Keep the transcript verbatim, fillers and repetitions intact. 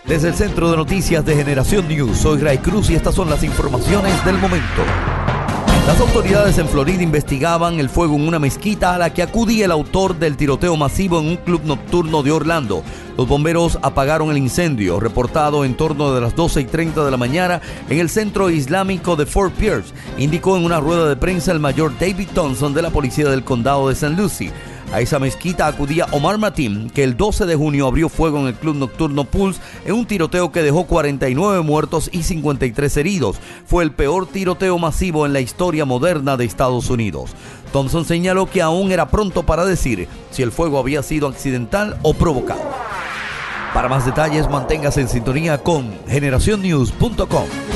Desde el Centro de Noticias de Generación News, soy Ray Cruz y estas son las informaciones del momento. Las autoridades en Florida investigaban el fuego en una mezquita a la que acudía el autor del tiroteo masivo en un club nocturno de Orlando. Los bomberos apagaron el incendio, reportado en torno de las doce y treinta de la mañana en el centro islámico de Fort Pierce, indicó en una rueda de prensa el mayor David Thompson de la policía del condado de Saint Lucie. A esa mezquita acudía Omar Mateen, que el doce de junio abrió fuego en el club nocturno Pulse en un tiroteo que dejó cuarenta y nueve muertos y cincuenta y tres heridos. Fue el peor tiroteo masivo en la historia moderna de Estados Unidos. Thompson señaló que aún era pronto para decir si el fuego había sido accidental o provocado. Para más detalles, manténgase en sintonía con generación news punto com.